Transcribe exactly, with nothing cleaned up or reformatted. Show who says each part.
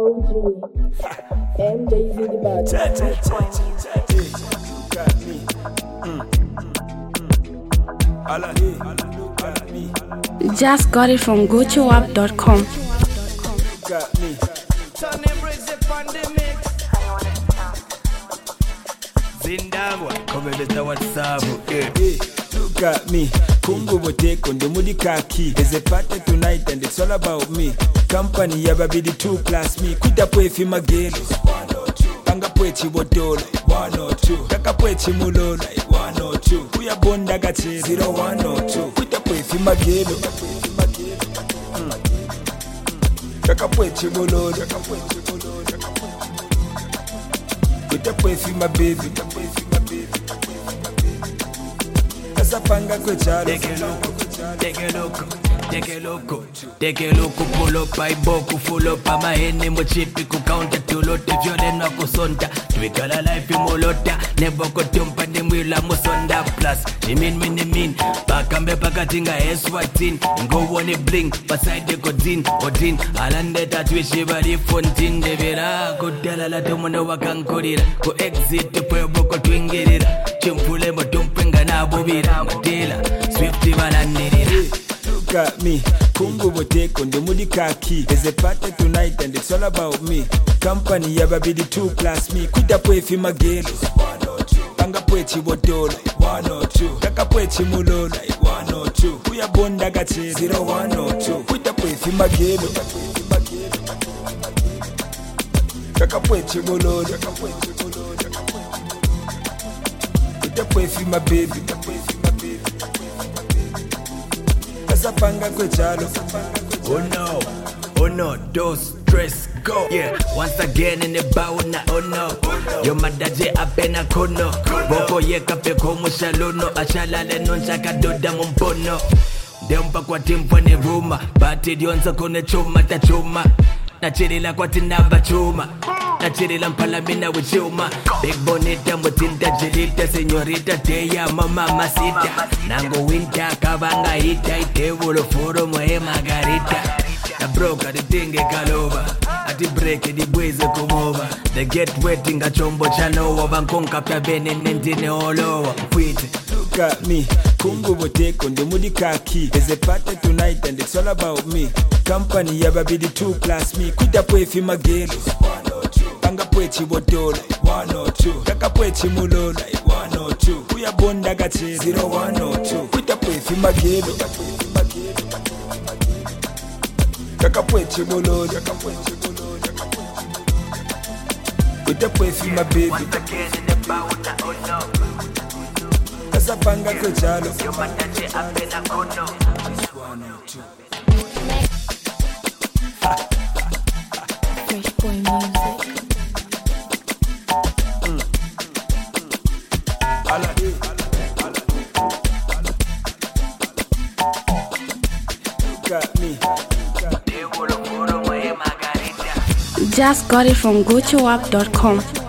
Speaker 1: O G. M J Z the bad.
Speaker 2: Got me. Mm. Mm. All I need, got me.
Speaker 3: Just got it from go to app dot com.
Speaker 2: Got me.
Speaker 4: Zindagwa, come leta WhatsApp.
Speaker 2: Hey, hey, look at me. Kungu boteko nde mudi kaki. There's a party tonight and it's all about me. Company yaba be the two plus me. Kuita pwefi magelo. Panga pwechi botolo. One or two. Kaka pwechi mulolo. One or two. Kuya bonda gache. Zero one or two. Kuita pwefi magelo. Kaka pwechi mulolo. Kuita pwefi my baby. Asapanga kwe chalo.
Speaker 4: Take a look, take a look, take a look, take a look, pull up by boku, full up by my hand, mo chipi ku counter to lot if you're then ku sonta. Twikala life molota, never go tumpa ni mwila musonda plus. Ni mean mean ni mean, bakambe pakatinga S Y tin, go one bling, beside the godin, odin, alande tatwishi bari fontin de vera, go tell la tomono wakankorira, go exit the pueblo twingirira, chimpule mo tumpenga na bobira, matela, swifty balanirira.
Speaker 2: Look at me, Kungu boteko nde mudi kaki. There's a party tonight and it's all about me. Company yaba be the two plus me. Kuita pwefi magelo. Panga pwechi botolo. One or two. Kaka pwechi mulolo. One or two. Kuya bonda gache. Zero one or two. Kuita pwefi magelo. Kaka pwechi mulolo. Kuita pwefi my baby. Asapanga kwe chalo.
Speaker 4: Oh no, oh no, don't stress, go. Yeah, once again in the bow na oh no. Yo madaje apena kono. Boko ye kape komu shalono. Ashalale non shaka doda mumpono. Dempa kwa timpo ni ruma. Bati dionza kone chuma ta chuma. Nachirila kwa tinaba chuma. Nachirila mpala mina wichuma. Big bonita mutinta jilita. Senyorita teya mama masita. Nango winter kabanga hita. Itevulo furo moe margarita. Na broka di tinge kalova. Ati break di bweze kumova. They get wetting a chombo chanoa. Bankonka pya bene nentine all over. Kwite.
Speaker 2: Look at me, Kungu boteko nde mudi kaki. There's a party tonight and it's all about me. Company yaba be the two plus me. Kuita pwefi magelo. Panga pwechi botolo. One or two. Kaka pwechi mulolo. One or two. Kuya bonda gache. Zero one or two. Kuita pwefi magelo. Kaka pwechi mulolo. Kuita pwefi my baby.
Speaker 4: Once again in the bow na oh no.
Speaker 2: Asapanga kwe chalo.
Speaker 4: Yo madaje apena kono.
Speaker 2: One or two.
Speaker 3: Fresh boy music.
Speaker 2: Got me.
Speaker 3: Just got it from go to app dot com.